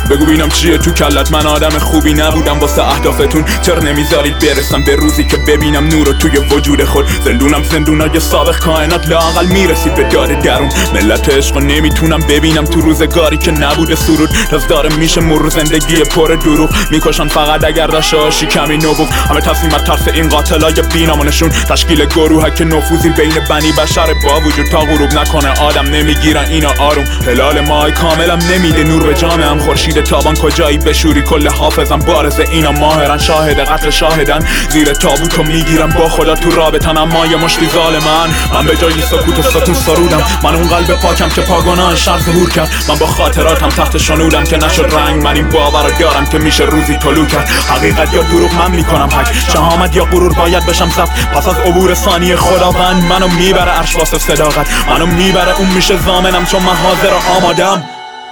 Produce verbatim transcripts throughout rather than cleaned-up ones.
بگو بینم چیه تو کلت، من آدم خوبی نبودم واسه اهدافتون، چرا نمیذارید برسم به روزی که ببینم نور رو توی وجود خود. زندونم زندونای سابق کائنات، لااقل میرسید به داد درون. ملت عشقو نمیتونم ببینم تو روزگاری که نبوده سرود. تاز داره میشه مرور زندگی پر دروغ، میکشن فقط اگر داشته باشی کمی نبوغ. همه تصمیم از ترس این قاتلای بینامونشون، تشکیل گروه که نفوذی بین بنی بشر با وجود تا غروب نکنه آدم نمیگیرن اینا آروم. هلال ماه کاملم نمیده نور به جامعم، خورشید تابان کجایی بشوری کل حافظم بارز اینا ماهرن. شاهد قتل شاهدن زیر تابوتو میگیرم با خدا تو رابطن، اما یه مشتی ظالمن. من به جای سکوت و ستون سرودم، من اون قلب پاکم که پاگانای شر ظهور کرد. من با خاطراتم تحت شنودم که نشد رنگ، من این باور دارم که میشه روزی طلوع کرد. حقیقت یا دروغ من میکنم حک، شهامت یا غرور باید بشم ضبط. پس از عبور ثانی خداوند منو میبره عرش واسه صداقت، منو میبره اون میشه ضامنم چون من حاضر و آمادم.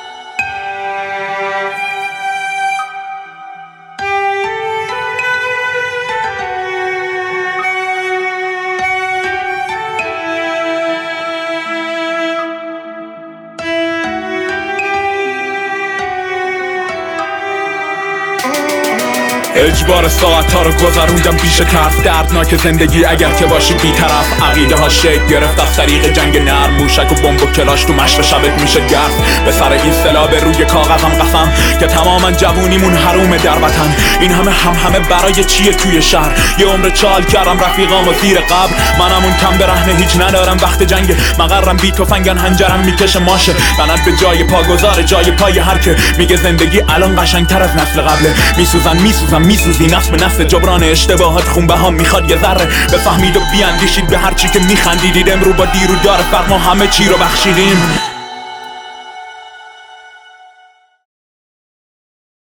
اجبار ساعت ها رو گذروندم پیش ترس، دردناک زندگی اگر که باشی بی‌طرف. عقیده ها شکل گرفت از طریق جنگ نرم، موشک و بمب و کلاش تو مشت شبت میشه گرد. به سر این سلا به روی کاغذم قسم که تماما جوونیمون حروم در وطن. این همه هم همه برای چیه توی شهر؟ یه عمر چال کردم رفیقام و زیر قبر، منم اون کم برهنه هیچ ندارم وقت جنگ. مقرم بی تفنگن هنجرم میکشه ماشه، لعنت به جای پا گذاره جای پای هر که میگه زندگی الان قشنگتر از نسل قبله. میسوزن میسوزن میسوزی نسل به نسل، جبران اشتباهات خون بها میخواد یه ذره. بفهمید و بیاندیشید به هر چی که میخندیدید، امرو با دیرو داره فرق، ما همه چی رو بخشیدیم.